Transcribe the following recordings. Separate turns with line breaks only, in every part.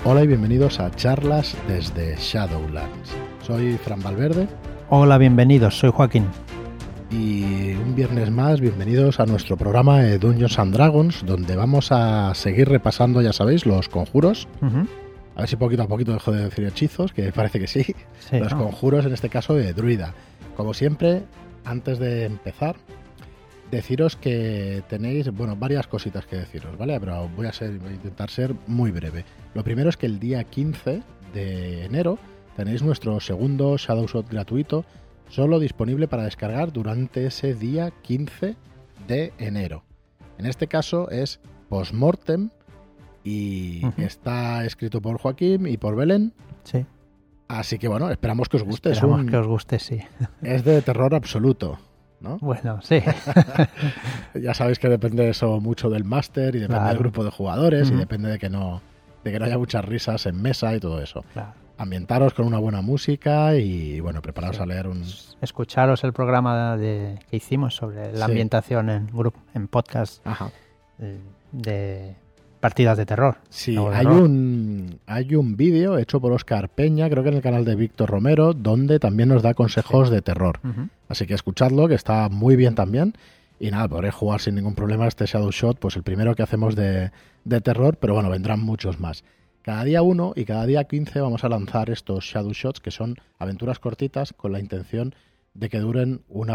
Hola y bienvenidos a charlas desde Shadowlands. Soy Fran Valverde.
Hola, bienvenidos, soy Joaquín.
Y un viernes más, bienvenidos a nuestro programa de Dungeons and Dragons, donde vamos a seguir repasando, ya sabéis, los conjuros. A ver si poquito a poquito dejo de decir hechizos, que parece que sí. Los conjuros, en este caso, de druida. Como siempre, antes de empezar, deciros que tenéis, varias cositas que deciros, ¿vale? Pero voy a intentar ser muy breve. Lo primero es que el día 15 de enero tenéis nuestro segundo Shadowshot gratuito, solo disponible para descargar durante ese día 15 de enero. En este caso es Postmortem y está escrito por Joaquín y por Belén.
Sí.
Así que esperamos que os guste.
Esperamos que os guste, sí.
Es de terror absoluto, ¿no?
Bueno, sí.
Ya sabéis que depende eso mucho del máster y depende del grupo de jugadores y depende de que no haya muchas risas en mesa y todo eso.
Claro.
Ambientaros con una buena música y preparaos a leer un...
Escucharos el programa que hicimos sobre la ambientación en podcast de partidas de terror.
Sí, hay un vídeo hecho por Óscar Peña, creo que en el canal de Víctor Romero, donde también nos da consejos de terror. Así que escuchadlo, que está muy bien también. Y nada, podréis jugar sin ningún problema este Shadowshot, pues el primero que hacemos de terror, pero vendrán muchos más. Cada día 1 y cada día 15 vamos a lanzar estos Shadowshots, que son aventuras cortitas con la intención de que duren un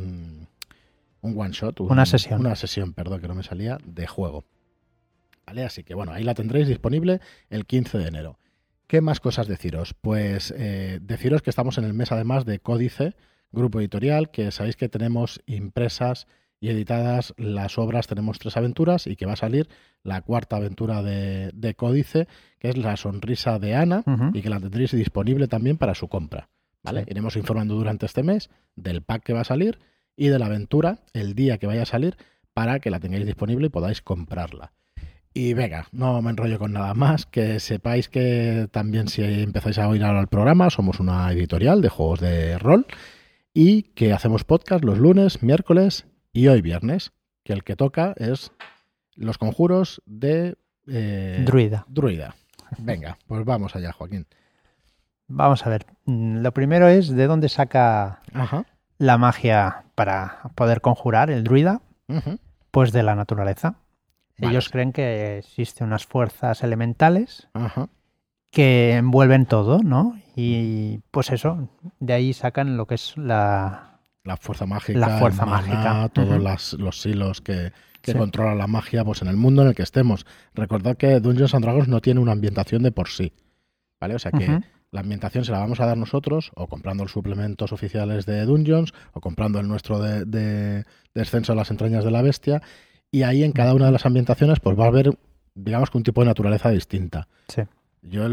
one shot, una sesión, perdón, que no me salía, de juego. ¿Vale? Así que ahí la tendréis disponible el 15 de enero. ¿Qué más cosas deciros? Pues deciros que estamos en el mes además de Códice, grupo editorial, que sabéis que tenemos impresas y editadas las obras, tenemos 3 aventuras y que va a salir la 4ª aventura de Códice, que es La sonrisa de Ana, y que la tendréis disponible también para su compra. ¿Vale? Sí. Iremos informando durante este mes del pack que va a salir y de la aventura el día que vaya a salir para que la tengáis disponible y podáis comprarla. Y venga, no me enrollo con nada más, que sepáis que también si empezáis a oír ahora el programa, somos una editorial de juegos de rol y que hacemos podcast los lunes, miércoles y hoy viernes, que el que toca es los conjuros de...
Druida.
Venga, pues vamos allá, Joaquín.
Vamos a ver. Lo primero es de dónde saca la magia para poder conjurar el druida. Pues de la naturaleza. Ellos creen que existen unas fuerzas elementales que envuelven todo, ¿no? Y pues eso, de ahí sacan lo que es la
fuerza mágica, todos los hilos que controlan la magia, pues en el mundo en el que estemos. Recordad que Dungeons and Dragons no tiene una ambientación de por sí, ¿vale? O sea que la ambientación se la vamos a dar nosotros, o comprando los suplementos oficiales de Dungeons, o comprando el nuestro de Descenso a las entrañas de la bestia, y ahí en cada una de las ambientaciones pues va a haber, digamos que un tipo de naturaleza distinta.
Sí.
Yo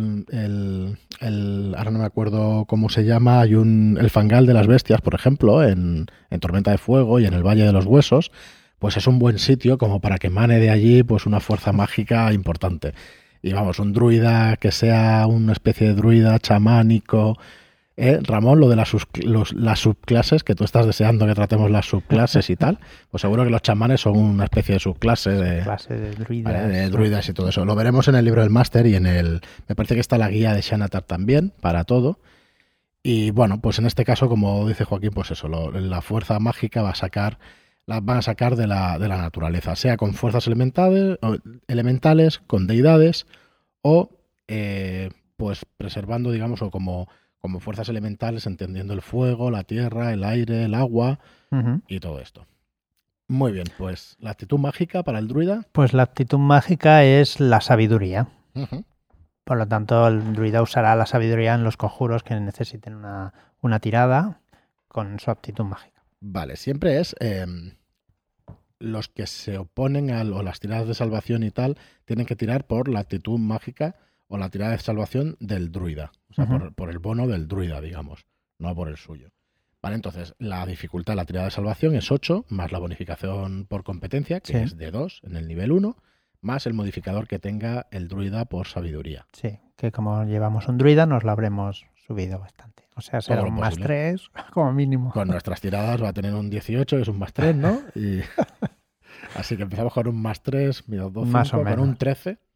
ahora no me acuerdo cómo se llama, hay el fangal de las bestias, por ejemplo, en Tormenta de Fuego y en el Valle de los Huesos, pues es un buen sitio como para que emane de allí pues una fuerza mágica importante. Y un druida que sea una especie de druida chamánico. Ramón, lo de las subclases, que tú estás deseando que tratemos las subclases y tal, pues seguro que los chamanes son una especie de subclase de
druidas.
¿vale? De druidas y todo eso. Lo veremos en el libro del máster y me parece que está la guía de Xanatar también, para todo. Y pues en este caso, como dice Joaquín, pues eso, la fuerza mágica van a sacar de la naturaleza, sea con fuerzas elementales, con deidades, o pues preservando, digamos, o como fuerzas elementales, entendiendo el fuego, la tierra, el aire, el agua y todo esto. Muy bien, pues la actitud mágica para el druida.
Pues la actitud mágica es la sabiduría. Por lo tanto, el druida usará la sabiduría en los conjuros que necesiten una tirada con su actitud mágica.
Vale, siempre es los que se oponen o las tiradas de salvación y tal, tienen que tirar por la actitud mágica o la tirada de salvación del druida. O sea, por el bono del druida, digamos, no por el suyo. Vale, entonces la dificultad de la tirada de salvación es 8, más la bonificación por competencia, que es de 2 en el nivel 1, más el modificador que tenga el druida por sabiduría.
Sí, que como llevamos un druida nos lo habremos subido bastante. O sea, será un más 3 como mínimo.
Con nuestras tiradas va a tener un 18, que es un más 3, ¿no? Así que empezamos con un más 3, mira, 2,
más
5,
o menos.
con un 13.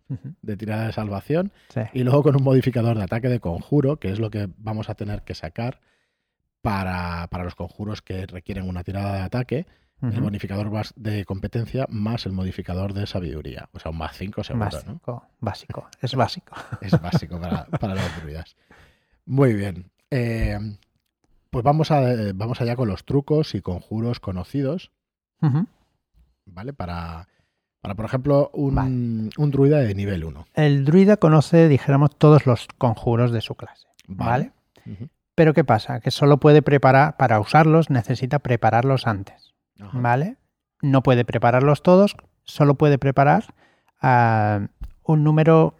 de tirada de salvación.
Sí.
Y luego con un modificador de ataque de conjuro, que es lo que vamos a tener que sacar para los conjuros que requieren una tirada de ataque. El bonificador de competencia más el modificador de sabiduría. O sea, un más 5 seguro, ¿no?
Básico. Es básico.
Es básico para los druidas. Muy bien. Pues vamos allá con los trucos y conjuros conocidos. ¿Vale? Para por ejemplo, un druida de nivel 1.
El druida conoce, dijéramos, todos los conjuros de su clase. ¿Vale? Pero ¿qué pasa? Que solo puede preparar, para usarlos, necesita prepararlos antes. ¿Vale? No puede prepararlos todos, solo puede preparar un número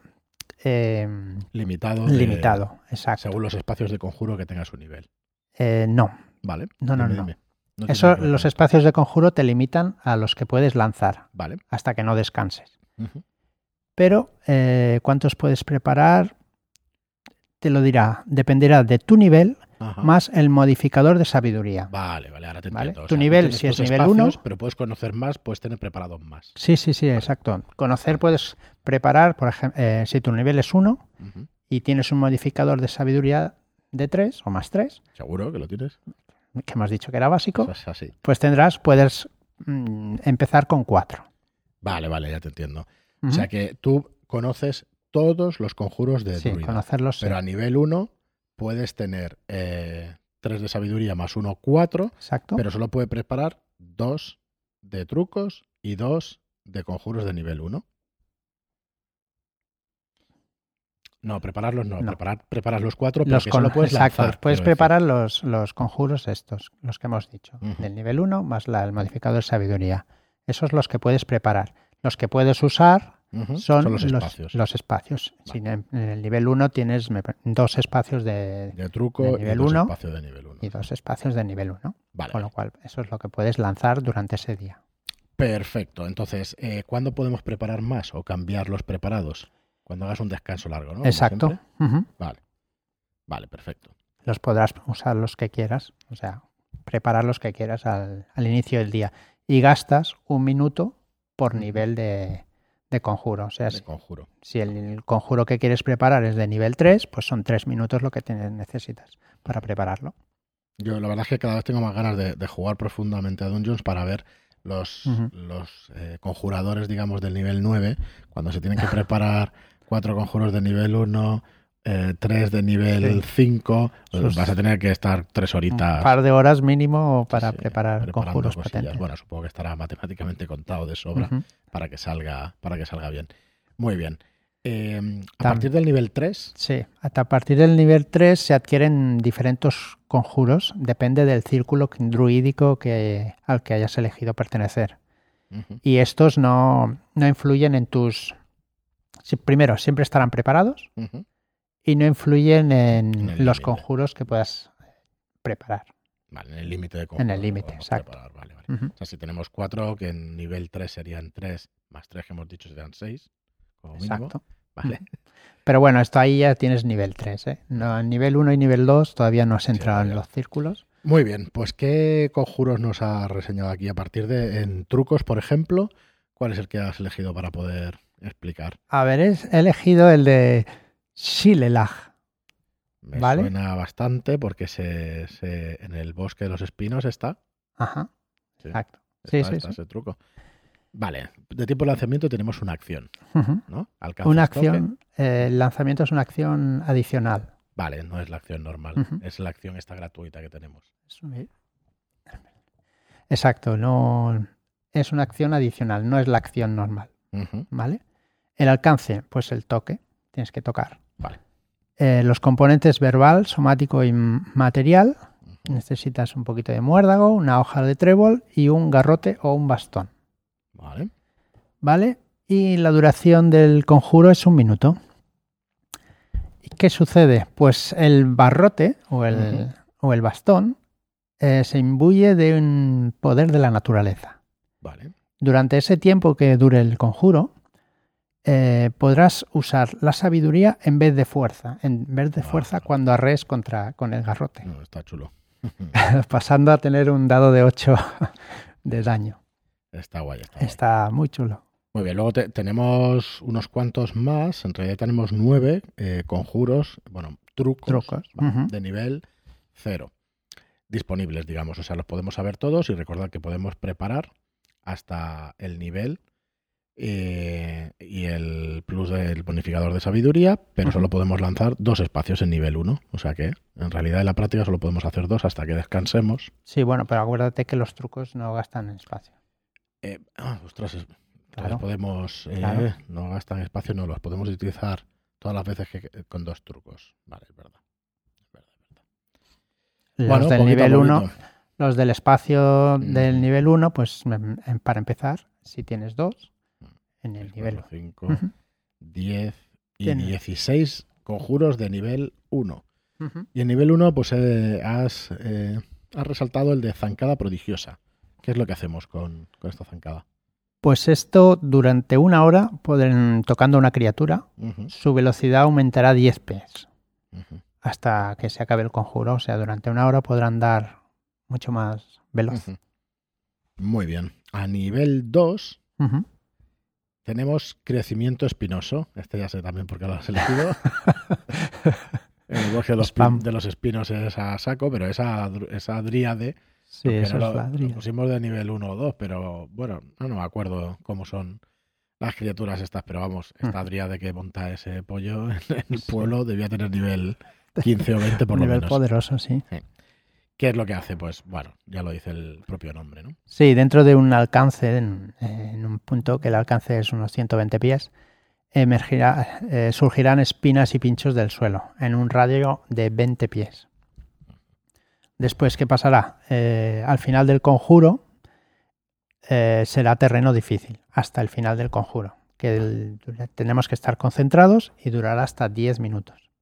limitado,
exacto.
Según los espacios de conjuro que tenga su nivel.
No.
Vale.
No. Eso, los espacios de conjuro te limitan a los que puedes lanzar.
Vale.
Hasta que no descanses. Pero, ¿cuántos puedes preparar? Te lo dirá. Dependerá de tu nivel más el modificador de sabiduría.
Vale, ahora te entiendo.
Tu nivel, si es nivel 1...
Pero puedes conocer más, puedes tener preparados más.
Sí, exacto. Conocer puedes preparar, por ejemplo, si tu nivel es 1 y tienes un modificador de sabiduría de 3 o más 3.
¿Seguro que lo tienes?
Que hemos dicho que era básico.
Eso es así.
Pues puedes empezar con 4.
Vale, ya te entiendo. O sea que tú conoces todos los conjuros de druida.
Sí, conocerlos.
Pero a nivel 1 puedes tener 3 de sabiduría más 1, 4.
Exacto.
Pero solo puede preparar 2 de trucos y 2 de conjuros de nivel 1. No, prepararlos no. Preparas los 4, pero que solo puedes lanzar.
Exacto. Puedes preparar los conjuros estos, los que hemos dicho. Del nivel 1 más el modificador de sabiduría. Esos los que puedes preparar. Los que puedes usar son los espacios. Los espacios. Vale. Si en el nivel 1 tienes 2 espacios de
truco
de nivel
y 2
1,
espacios de nivel 1.
Y 2 espacios de nivel 1.
Vale.
Con lo cual, eso es lo que puedes lanzar durante ese día.
Perfecto. Entonces, ¿cuándo podemos preparar más o cambiar los preparados? Cuando hagas un descanso largo, ¿no?
Exacto.
Vale, perfecto.
Los podrás usar los que quieras, o sea, preparar los que quieras al inicio del día. Y gastas 1 minuto por nivel de conjuro. O sea, si el conjuro que quieres preparar es de nivel 3, pues son 3 minutos lo que necesitas para prepararlo.
Yo la verdad es que cada vez tengo más ganas de jugar profundamente a Dungeons para ver los conjuradores, digamos, del nivel 9, cuando se tienen que preparar 4 conjuros de nivel 1, 3 de nivel 5, pues vas a tener que estar 3 horitas.
Un par de horas mínimo para preparar conjuros potentes.
Bueno, supongo que estará matemáticamente contado de sobra para que salga bien. Muy bien. ¿A partir del nivel 3?
Sí, hasta a partir del nivel 3 se adquieren diferentes conjuros, depende del círculo druídico al que hayas elegido pertenecer. Y estos no influyen en tus... Primero, siempre estarán preparados y no influyen en los conjuros que puedas preparar.
Vale, en el límite de conjuros.
En el límite, exacto.
Vale. O sea, si tenemos 4, que en nivel 3 serían 3, más 3 que hemos dicho serían 6. Como mínimo.
Exacto.
Vale.
Pero bueno, esto ahí ya tienes nivel 3. No, en nivel 1 y nivel 2 todavía no has entrado en los círculos.
Muy bien, pues ¿qué conjuros nos ha reseñado aquí? A partir en trucos, por ejemplo, ¿cuál es el que has elegido para poder explicar?
A ver, he elegido el de Shilelagh.
Me suena bastante porque en el bosque de los espinos está.
Ajá,
sí,
exacto.
Está ese truco. Vale, de tiempo de lanzamiento tenemos una acción, ¿no?
Una acción, el lanzamiento es una acción adicional.
Vale, no es la acción normal, es la acción esta gratuita que tenemos.
Exacto, no es una acción adicional, no es la acción normal, ¿vale? El alcance, pues el toque, tienes que tocar.
Vale.
Los componentes verbal, somático y material, necesitas un poquito de muérdago, una hoja de trébol y un garrote o un bastón. Vale. Y la duración del conjuro es 1 minuto. ¿Y qué sucede? Pues el barrote o el bastón se imbuye de un poder de la naturaleza.
Vale.
Durante ese tiempo que dure el conjuro, podrás usar la sabiduría en vez de fuerza. En vez de fuerza cuando arrees con el garrote.
No, está chulo.
Pasando a tener un dado de 8 de daño.
Está guay.
Está muy chulo.
Muy bien, luego tenemos unos cuantos más, en realidad tenemos 9 conjuros, bueno, trucos. ¿Vale? De nivel 0 disponibles, digamos, o sea, los podemos saber todos y recordad que podemos preparar hasta el nivel y el plus del bonificador de sabiduría, pero solo podemos lanzar 2 espacios en nivel 1, o sea que en realidad en la práctica solo podemos hacer 2 hasta que descansemos.
Sí, bueno, pero acuérdate que los trucos no gastan espacio.
Ostras, entonces podemos, no gastan espacio, no, los podemos utilizar todas las veces con 2 trucos. Vale, es verdad.
Los del nivel 1, los del espacio del nivel 1, pues para empezar, si tienes 2, en el nivel
5, 10 y 16 conjuros de nivel 1. Y en nivel 1, pues has resaltado el de zancada prodigiosa. ¿Qué es lo que hacemos con esta zancada?
Pues esto, durante 1 hora, tocando a una criatura, su velocidad aumentará 10 pies. Hasta que se acabe el conjuro. O sea, durante 1 hora podrán dar mucho más veloz.
Muy bien. A nivel 2 tenemos crecimiento espinoso. Este ya sé también por qué lo has elegido. El bosque de los espinos es a saco, pero esa dríade...
Sí, eso
no
es la dríade.
Lo pusimos de nivel 1 o 2, pero bueno, no me acuerdo cómo son las criaturas estas, pero vamos, esta dríade que monta ese pollo en el pueblo debía tener nivel 15 o 20 por lo menos.
Nivel poderoso, sí.
¿Qué es lo que hace? Pues bueno, ya lo dice el propio nombre, ¿no?
Sí, dentro de un alcance, en un punto que el alcance es unos 120 pies, surgirán espinas y pinchos del suelo en un radio de 20 pies. Después, ¿qué pasará? Al final del conjuro será terreno difícil, hasta el final del conjuro, que tenemos que estar concentrados y durará hasta 10 minutos.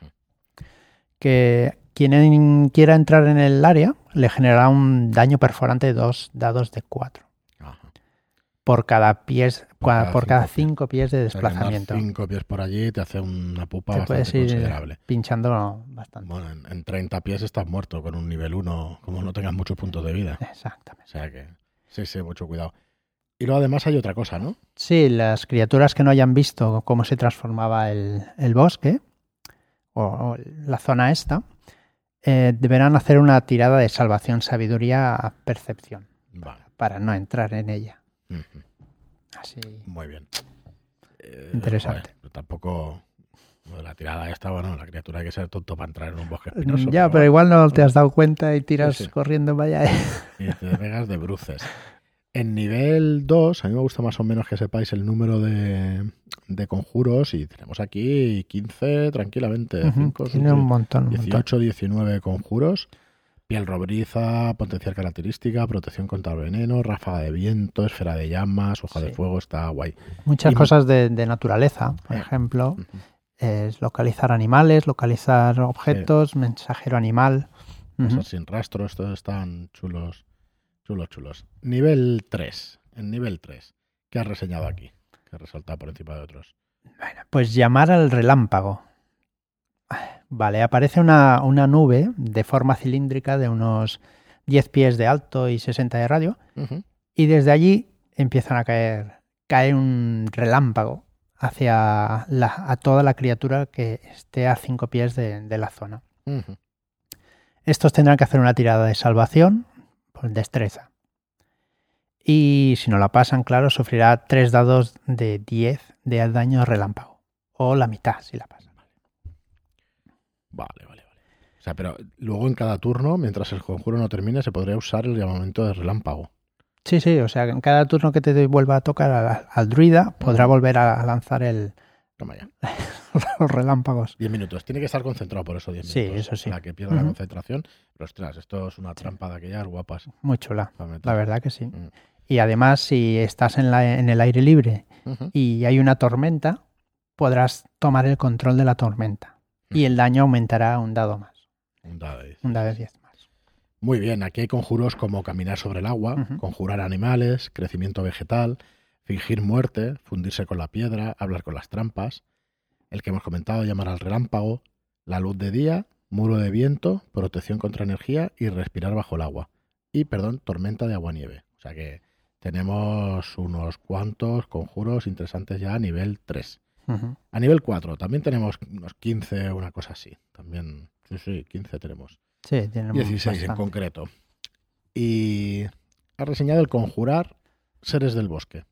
Que quien quiera entrar en el área le generará un daño perforante de 2 dados de 4. Por cada 5 pies de desplazamiento.
5 pies por allí te hace una pupa
bastante
considerable.
Pinchando bastante.
Bueno, en 30 pies estás muerto con un nivel 1, como no tengas muchos puntos de vida.
Exactamente.
O sea que, sí, mucho cuidado. Y luego además hay otra cosa, ¿no?
Sí, las criaturas que no hayan visto cómo se transformaba el bosque o la zona esta, deberán hacer una tirada de salvación, sabiduría, a percepción.
Vale.
Para no entrar en ella. Así.
Muy bien.
Interesante.
Pero tampoco... La tirada esta, bueno, la criatura hay que ser tonto para entrar en un bosque espinoso.
Ya, pero igual no te has dado cuenta y tiras corriendo para allá.
Y te pegas de bruces. En nivel 2, a mí me gusta más o menos que sepáis el número de conjuros y tenemos aquí 15 tranquilamente. 5,
Tiene un montón.
18, 19 conjuros. Piel robriza, potencial característica, protección contra el veneno, ráfaga de viento, esfera de llamas, hoja de fuego, está guay.
Muchas cosas de naturaleza, por ejemplo, es localizar animales, localizar objetos, mensajero animal.
Cosas sin rastro, estos están chulos. Nivel 3. En nivel 3, ¿qué has reseñado aquí? ¿Qué has resaltado por encima de otros?
Bueno, pues llamar al relámpago. Vale, aparece una nube de forma cilíndrica de unos 10 pies de alto y 60 de radio, y desde allí empiezan a cae un relámpago hacia a toda la criatura que esté a 5 pies de la zona. Estos tendrán que hacer una tirada de salvación por destreza. Y si no la pasan, claro, sufrirá 3 dados de 10 de daño relámpago. O la mitad, si la pasan.
Vale. O sea, pero luego en cada turno, mientras el conjuro no termine, se podría usar el llamamiento de relámpago.
Sí, o sea, en cada turno que te vuelva a tocar al druida, podrá volver a lanzar los relámpagos.
10 minutos. Tiene que estar concentrado por eso 10 minutos.
Sí, eso sí.
Para que pierda la concentración. Pero ostras, esto es una trampa de aquellas guapas.
Muy chula. La verdad que sí. Y además, si estás en el aire libre y hay una tormenta, podrás tomar el control de la tormenta. Y el daño aumentará un dado más. Un dado de 10 más.
Muy bien, aquí hay conjuros como caminar sobre el agua, conjurar animales, crecimiento vegetal, fingir muerte, fundirse con la piedra, hablar con las trampas, el que hemos comentado, llamar al relámpago, la luz de día, muro de viento, protección contra energía y respirar bajo el agua. Y, tormenta de agua-nieve. O sea que tenemos unos cuantos conjuros interesantes ya a nivel 3. A nivel 4 también tenemos unos 15, una cosa así. También, sí, 15 tenemos.
Sí, tenemos
16 bastante. En concreto. Y ha reseñado el conjurar seres del bosque.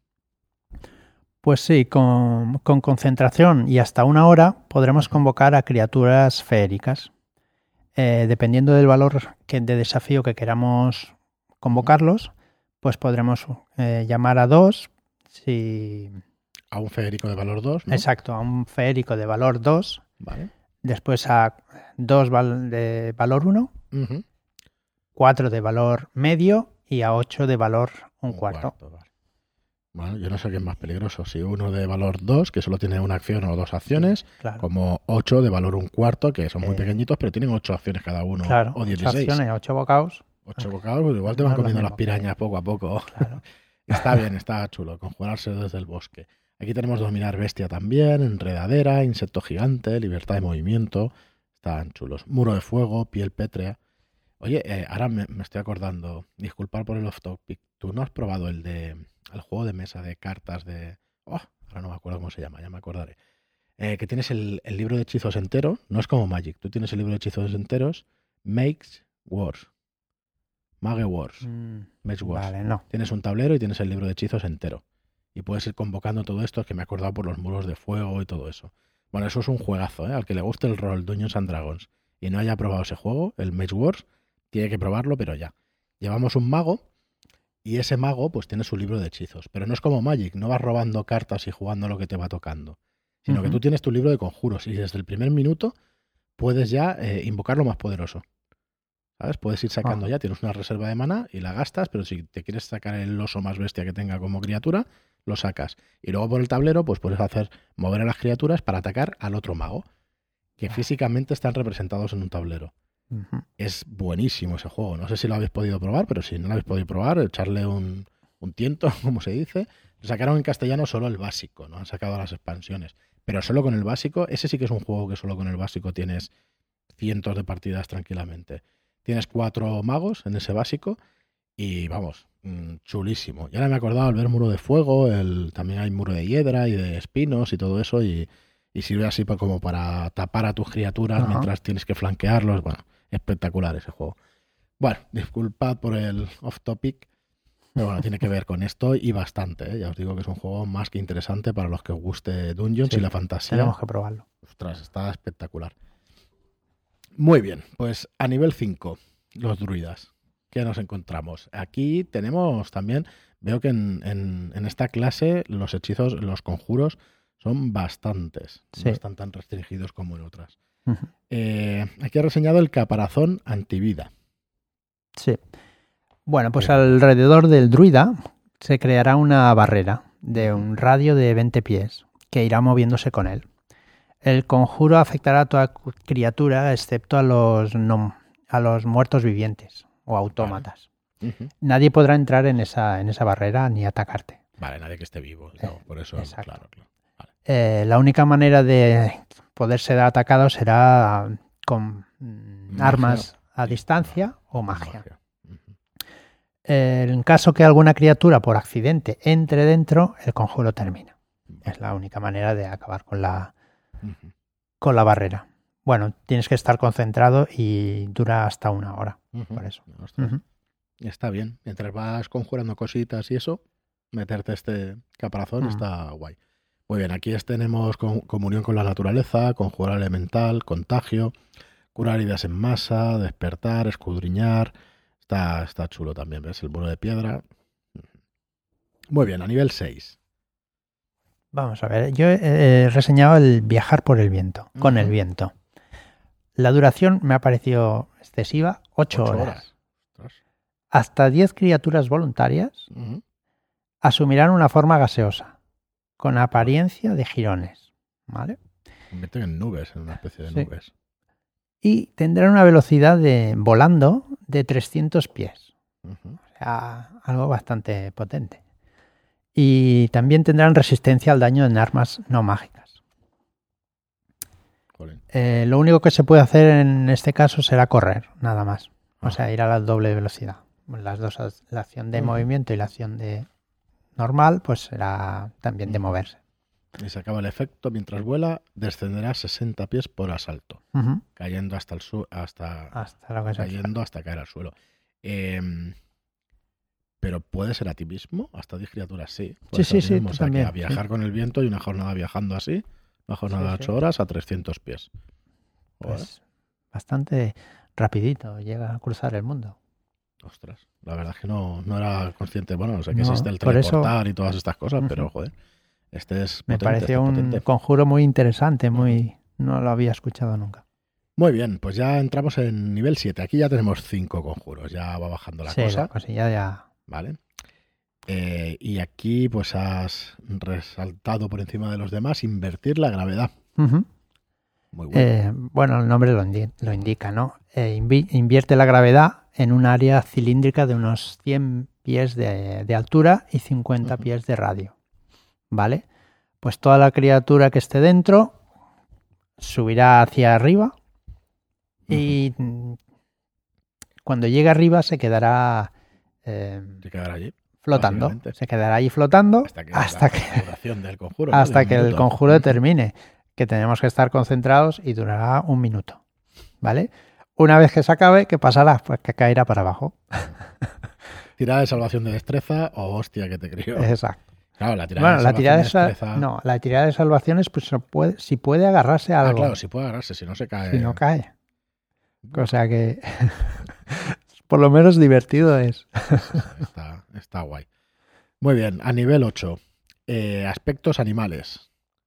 Pues sí, con concentración y hasta 1 hora podremos convocar a criaturas feéricas. Dependiendo del valor de desafío que queramos convocarlos, pues podremos llamar a 2 si...
A un feérico de valor 2, ¿no?
Exacto, a un feérico de valor 2.
Vale.
Después a 2 de valor 1, 4 de valor medio y a 8 de valor un cuarto.
Vale. Bueno, yo no sé qué es más peligroso, si uno de valor 2, que solo tiene una acción o 2 acciones,
claro.
Como 8 de valor un cuarto, que son muy pequeñitos, pero tienen 8 acciones cada uno,
claro,
o 16.
8 acciones, 8 bocados.
8 bocados, pues igual te van comiendo las pirañas poco a poco.
Claro.
Está bien, está chulo, conjurarse desde el bosque. Aquí tenemos dominar bestia también, enredadera, insecto gigante, libertad de movimiento. Están chulos. Muro de fuego, piel pétrea. Oye, ahora me estoy acordando, disculpar por el off topic, ¿tú no has probado el juego de mesa de cartas de... ahora no me acuerdo cómo se llama, ya me acordaré. Que tienes el libro de hechizos entero, no es como Magic, tú tienes el libro de hechizos enteros, Mage Wars. Mage Wars.
Vale, no.
Tienes un tablero y tienes el libro de hechizos entero. Y puedes ir convocando todo esto, que me he acordado por los muros de fuego y todo eso. Bueno, eso es un juegazo, ¿eh? Al que le guste el rol Dungeons and Dragons y no haya probado ese juego, el Mage Wars, tiene que probarlo, pero ya. Llevamos un mago y ese mago pues tiene su libro de hechizos. Pero no es como Magic, no vas robando cartas y jugando lo que te va tocando. Sino que tú tienes tu libro de conjuros y desde el primer minuto puedes ya invocar lo más poderoso. ¿Sabes? Puedes ir sacando ya, tienes una reserva de mana y la gastas, pero si te quieres sacar el oso más bestia que tenga como criatura, lo sacas. Y luego por el tablero pues puedes mover a las criaturas para atacar al otro mago, que físicamente están representados en un tablero. Es buenísimo ese juego. No sé si lo habéis podido probar, pero si no lo habéis podido probar, echarle un tiento, como se dice. Sacaron en castellano solo el básico, no han sacado las expansiones. Pero solo con el básico, ese sí que es un juego que solo con el básico tienes cientos de partidas tranquilamente. Tienes 4 magos en ese básico y vamos, chulísimo. Y ahora me he acordado al ver muro de fuego, también hay muro de hiedra y de espinos y todo eso y sirve así como para tapar a tus criaturas mientras tienes que flanquearlos. Bueno, espectacular ese juego. Bueno, disculpad por el off topic, pero bueno, tiene que ver con esto y bastante, ¿eh? Ya os digo que es un juego más que interesante para los que os guste Dungeons y la fantasía.
Tenemos que probarlo.
Ostras, está espectacular. Muy bien, pues a nivel 5, los druidas. ¿Qué nos encontramos? Aquí tenemos también, veo que en esta clase los hechizos, los conjuros son bastantes. Sí. No están tan restringidos como en otras. Aquí ha reseñado el caparazón antivida.
Sí. Bueno, pues alrededor del druida se creará una barrera de un radio de 20 pies que irá moviéndose con él. El conjuro afectará a toda criatura excepto a los muertos vivientes o autómatas. Vale. Nadie podrá entrar en esa barrera ni atacarte.
Vale, nadie que esté vivo. No, por eso, claro.
Vale. La única manera de poder ser atacado será con armas a distancia o magia. En caso que alguna criatura por accidente entre dentro, el conjuro termina. Es la única manera de acabar con la barrera. Bueno, tienes que estar concentrado y dura hasta 1 hora. Por eso.
Está bien. Mientras vas conjurando cositas y eso, meterte este caparazón está guay. Muy bien, aquí tenemos comunión con la naturaleza, conjurar elemental, contagio, curar heridas en masa, despertar, escudriñar. Está chulo también, ¿ves? El muro de piedra. Muy bien, a nivel 6.
Vamos a ver, yo he reseñado el viajar por el viento, con el viento. La duración me ha parecido excesiva, 8 horas. Hasta 10 criaturas voluntarias asumirán una forma gaseosa, con apariencia de jirones. ¿Vale?
Se meten en nubes, en una especie de nubes.
Y tendrán una velocidad volando de 300 pies. O sea, algo bastante potente. Y también tendrán resistencia al daño en armas no mágicas. Lo único que se puede hacer en este caso será correr, nada más. O sea, ir a la doble velocidad. Las dos, la acción de movimiento y la acción de normal, pues será también de moverse.
Y se acaba el efecto. Mientras vuela, descenderá 60 pies por asalto, cayendo hasta el cayendo hasta caer al suelo. Pero puede ser a ti mismo, hasta 10 criaturas, sí.
Sí,
o sea, también, que a viajar con el viento y una jornada viajando así, una jornada de 8 horas a 300 pies.
Pues bastante rapidito, llega a cruzar el mundo.
Ostras, la verdad es que no era consciente. Bueno, sé que existe el teleportar y todas estas cosas, pero joder, este es potente.
Me pareció un conjuro muy interesante, no lo había escuchado nunca.
Muy bien, pues ya entramos en nivel 7. Aquí ya tenemos 5 conjuros, ya va bajando la cosa.
La cosilla ya...
Vale. Y aquí pues has resaltado por encima de los demás invertir la gravedad. Muy bueno.
Bueno, el nombre lo indica, ¿no? Invierte la gravedad en un área cilíndrica de unos 100 pies de altura y 50 pies de radio. ¿Vale? Pues toda la criatura que esté dentro subirá hacia arriba y cuando llegue arriba se quedará
allí
flotando. Se quedará allí flotando hasta que el conjuro termine, que tenemos que estar concentrados y durará 1 minuto. ¿Vale? Una vez que se acabe, ¿qué pasará? Pues que caerá para abajo.
Tirada de salvación de destreza o hostia que te crió.
Exacto.
Claro, la tirada
de salvación es pues si puede agarrarse a algo.
Claro, si puede agarrarse, si no se cae.
Si no cae. O sea que por lo menos divertido es.
Está guay. Muy bien, a nivel 8. Aspectos animales.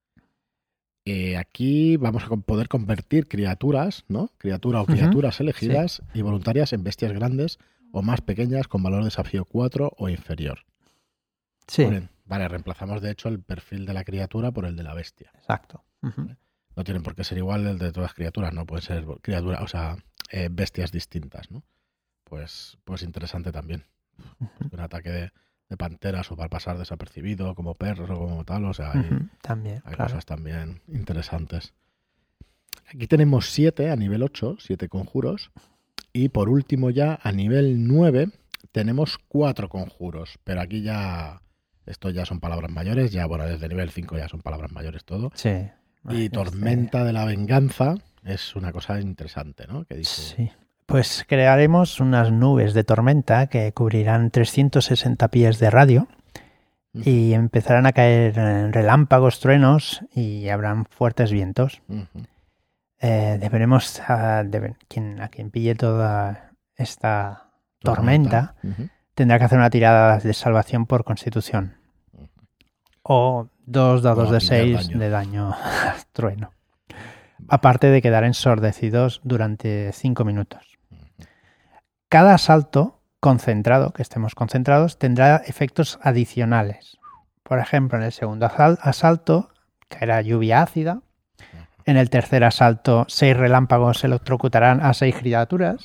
Aquí vamos a poder convertir criaturas, ¿no? Criaturas elegidas y voluntarias en bestias grandes o más pequeñas con valor de desafío 4 o inferior.
Sí.
Vale, reemplazamos de hecho el perfil de la criatura por el de la bestia.
Exacto.
No tienen por qué ser igual el de todas las criaturas, no pueden ser bestias distintas, ¿no? Pues interesante también. Un ataque de panteras o para pasar desapercibido, como perros o como tal, o sea, hay cosas también interesantes. Aquí tenemos 7 a nivel 8, 7 conjuros, y por último ya a nivel 9 tenemos 4 conjuros, pero aquí esto ya son palabras mayores, desde nivel 5 ya son palabras mayores todo.
Sí.
Y Tormenta de la Venganza es una cosa interesante, ¿no? Que dice...
Sí. Pues crearemos unas nubes de tormenta que cubrirán 360 pies de radio y empezarán a caer relámpagos, truenos y habrán fuertes vientos. Deberemos a quien pille toda esta tormenta tendrá que hacer una tirada de salvación por constitución o 2 dados de 6 de daño trueno. Aparte de quedar ensordecidos durante 5 minutos. Cada asalto concentrado, que estemos concentrados, tendrá efectos adicionales. Por ejemplo, en el segundo asalto caerá lluvia ácida. En el tercer asalto, 6 relámpagos electrocutarán a 6 criaturas.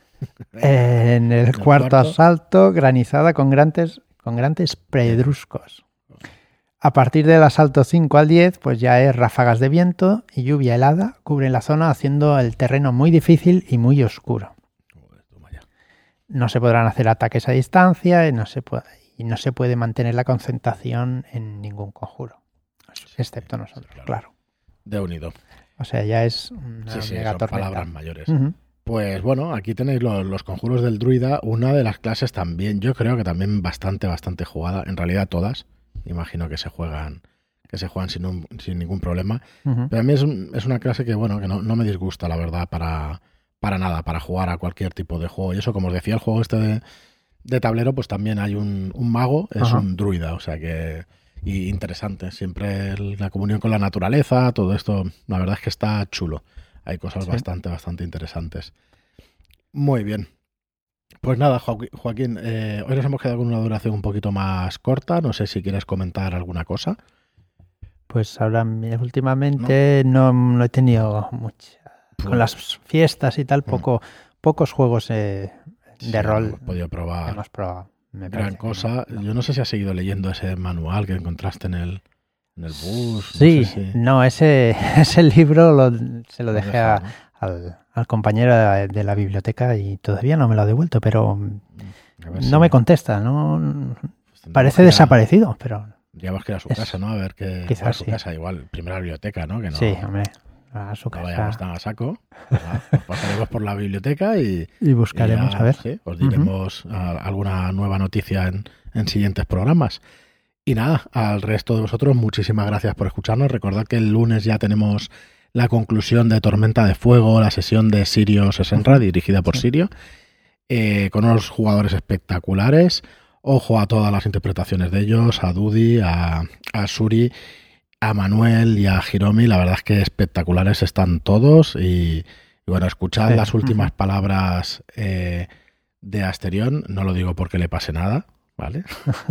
En el cuarto asalto, granizada con grandes pedruscos. A partir del asalto 5 al 10, pues ya es ráfagas de viento y lluvia helada cubren la zona, haciendo el terreno muy difícil y muy oscuro. No se podrán hacer ataques a distancia y no se puede mantener la concentración en ningún conjuro, excepto nosotros, claro.
De unido.
O sea, ya es una mega
son
tormenta.
Palabras mayores. Pues bueno, aquí tenéis los conjuros del druida, una de las clases también, yo creo que también bastante jugada, en realidad todas, imagino que se juegan sin ningún problema, pero a mí es una clase que no me disgusta, la verdad, para nada, para jugar a cualquier tipo de juego. Y eso, como os decía, el juego este de tablero, pues también hay un mago, es un druida, o sea que... Y interesante, siempre la comunión con la naturaleza, todo esto, la verdad es que está chulo. Hay cosas bastante interesantes. Muy bien. Pues nada, Joaquín, hoy nos hemos quedado con una duración un poquito más corta. No sé si quieres comentar alguna cosa.
Pues ahora últimamente no he tenido mucha... Con las fiestas y tal, pocos juegos de rol
hemos podido probar.
Hemos probado.
Gran cosa. Yo no sé si has seguido leyendo ese manual que encontraste en el bus.
Sí, ese libro se lo dejé al compañero de la biblioteca y todavía no me lo ha devuelto, pero no me contesta. No Parece desaparecido, pero...
Digamos que era su casa, ¿no? A ver qué...
Quizás
su casa, igual, primera biblioteca, ¿no? Que no
sí, hombre, a su casa.
No vayamos tan a saco. Nos pasaremos por la biblioteca y
buscaremos, a ver.
Sí, os diremos alguna nueva noticia en siguientes programas. Y nada, al resto de vosotros, muchísimas gracias por escucharnos. Recordad que el lunes ya tenemos la conclusión de Tormenta de Fuego, la sesión de Sirio Sesenra, dirigida por Sirio, con unos jugadores espectaculares. Ojo a todas las interpretaciones de ellos, a Dudi, a Suri, a Manuel y a Hiromi. La verdad es que espectaculares están todos. Y bueno, escuchad las últimas palabras de Asterión. No lo digo porque le pase nada, ¿vale?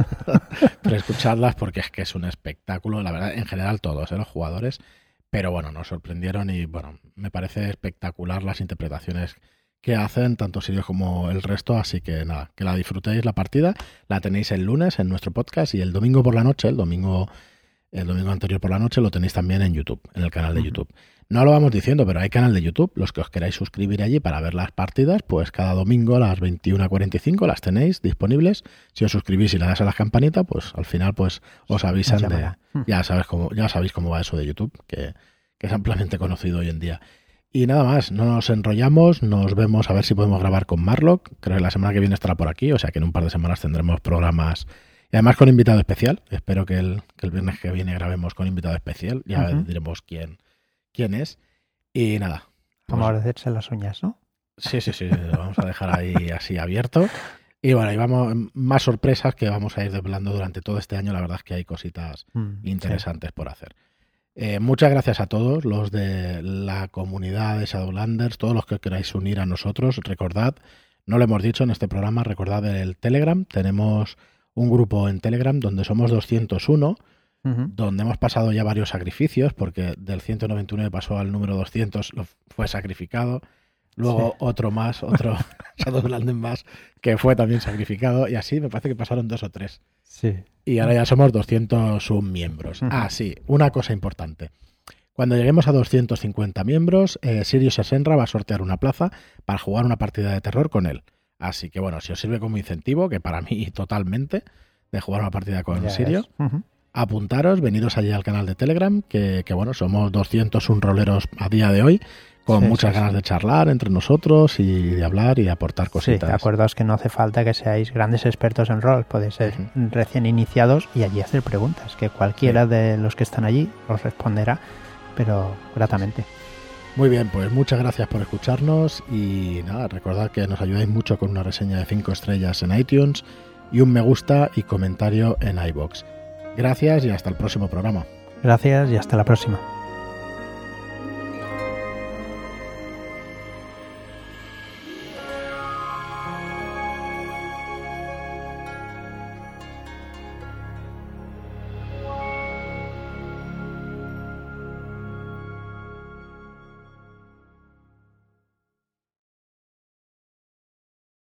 Pero escuchadlas porque es que es un espectáculo. La verdad, en general todos, los jugadores. Pero bueno, nos sorprendieron y bueno, me parece espectacular las interpretaciones que hacen tanto Sirio como el resto, así que nada, que la disfrutéis la partida, la tenéis el lunes en nuestro podcast y el domingo por la noche, el domingo anterior por la noche lo tenéis también en YouTube, en el canal de YouTube. No lo vamos diciendo, pero hay canal de YouTube, los que os queráis suscribir allí para ver las partidas, pues cada domingo a las 21:45 las tenéis disponibles. Si os suscribís y le das a la campanita, pues al final pues os avisan ya sabéis cómo va eso de YouTube, que es ampliamente conocido hoy en día. Y nada más, no nos enrollamos, nos vemos a ver si podemos grabar con Marlock. Creo que la semana que viene estará por aquí, o sea que en un par de semanas tendremos programas y además con invitado especial. Espero que el viernes que viene grabemos con invitado especial, ya diremos quién es. Y nada.
Vamos a hacerse las uñas, ¿no?
Sí, lo vamos a dejar ahí así abierto. Y bueno, y vamos, más sorpresas que vamos a ir desvelando durante todo este año. La verdad es que hay cositas interesantes por hacer. Muchas gracias a todos los de la comunidad de Shadowlanders, todos los que queráis unir a nosotros. Recordad, no lo hemos dicho en este programa, recordad el Telegram. Tenemos un grupo en Telegram donde somos 201, donde hemos pasado ya varios sacrificios, porque del 199 pasó al número 200, fue sacrificado. Luego otro Shadowlanders más, que fue también sacrificado. Y así me parece que pasaron 2 o 3.
Sí.
Y ahora ya somos 201 miembros. Sí, una cosa importante. Cuando lleguemos a 250 miembros, Sirio Sesenra va a sortear una plaza para jugar una partida de terror con él. Así que bueno, si os sirve como incentivo, que para mí totalmente, de jugar una partida con Sirio, apuntaros, veniros allí al canal de Telegram, que bueno, somos 201 roleros a día de hoy, con muchas ganas de charlar entre nosotros y de hablar y de aportar cositas.
Sí, acordaos que no hace falta que seáis grandes expertos en rol, podéis ser recién iniciados y allí hacer preguntas, que cualquiera de los que están allí os responderá, pero gratamente.
Muy bien, pues muchas gracias por escucharnos y nada, recordad que nos ayudáis mucho con una reseña de 5 estrellas en iTunes y un me gusta y comentario en iVoox. Gracias y hasta el próximo programa.
Gracias y hasta la próxima.